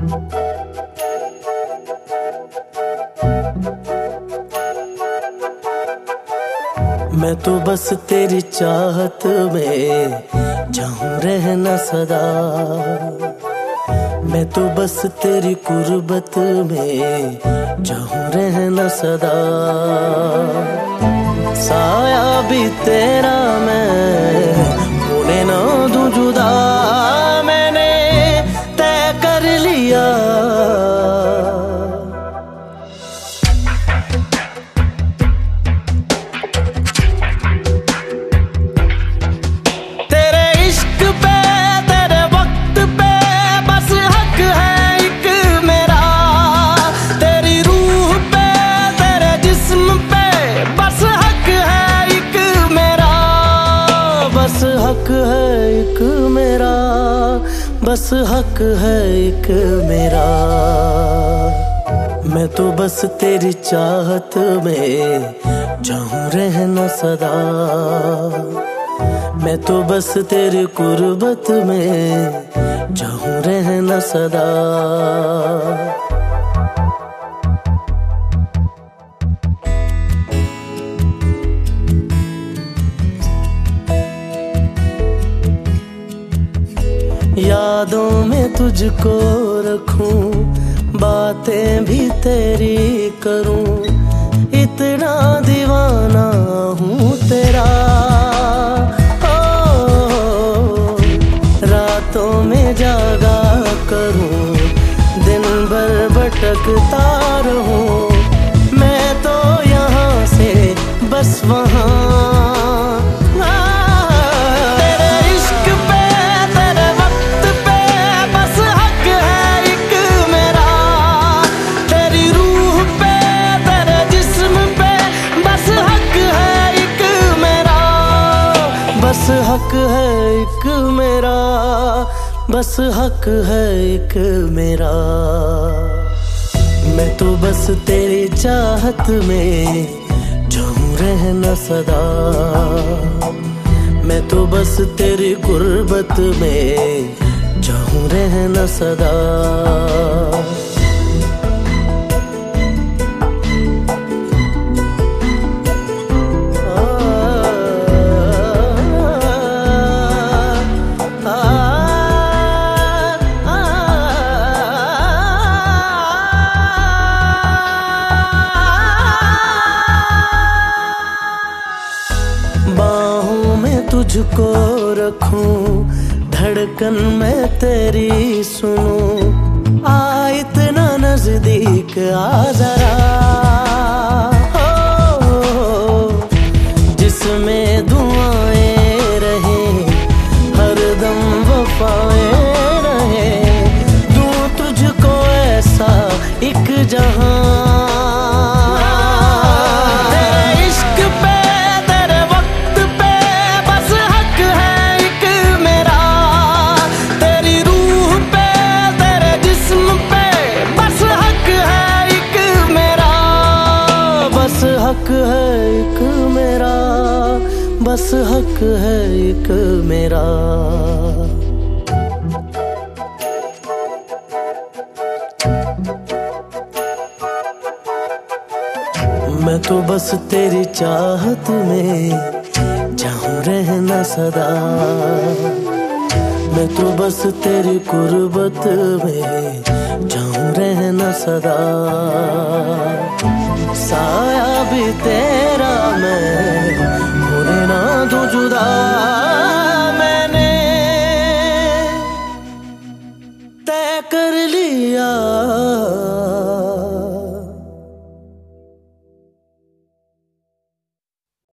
मैं तो बस तेरी चाहत में चाहूं रहना सदा। मैं तो बस तेरी कुर्बत में चाहूं रहना सदा। साया भी तेरा मैं होने ना दूं जुदा। मैंने तय कर लिया हक है एक मेरा, बस हक है एक मेरा। मैं तो बस तेरी चाहत में चाहूं रहना सदा। मैं तो बस तेरी कुर्बत में चाहूं रहना सदा। यादों में तुझको रखूं, बातें भी तेरी करूं। इतना दीवाना हूँ तेरा। ओ, रातों में जागा करूं, दिन भर भटकता रहूं। मैं तो यहाँ से बस वहाँ। बस हक है एक मेरा, बस हक है एक मेरा। मैं तो बस तेरी चाहत में चाहूं रहना सदा। मैं तो बस तेरी गुर्बत में चाहूं रहना सदा। बाहों में तुझको रखूं, धड़कन मैं तेरी सुनूं। आ इतना नजदीक आ जरा। जिसमें दुआएं रहे, हरदम वफाएं रहे। दूं तुझको ऐसा एक जहां। हक है एक मेरा, बस हक है एक मेरा। मैं तो बस तेरी चाहत में चाहूं रहना सदा। मैं तो बस तेरी कुर्बत में चाहूं रहना सदा। साया भी तेरा मैं होने ना दूं जुदा।